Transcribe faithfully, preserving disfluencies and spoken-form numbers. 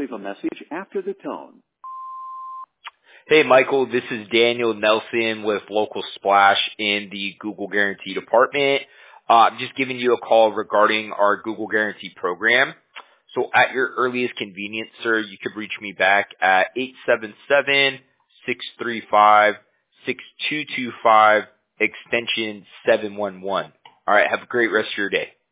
leave a message after the tone. Hey, Michael, this is Daniel Nelson with Local Splash in the Google Guarantee department. Uh, I'm just giving you a call regarding our Google Guarantee program. So at your earliest convenience, sir, you could reach me back at eight seven seven, six three five, six two two five, extension seven one one. All right, have a great rest of your day.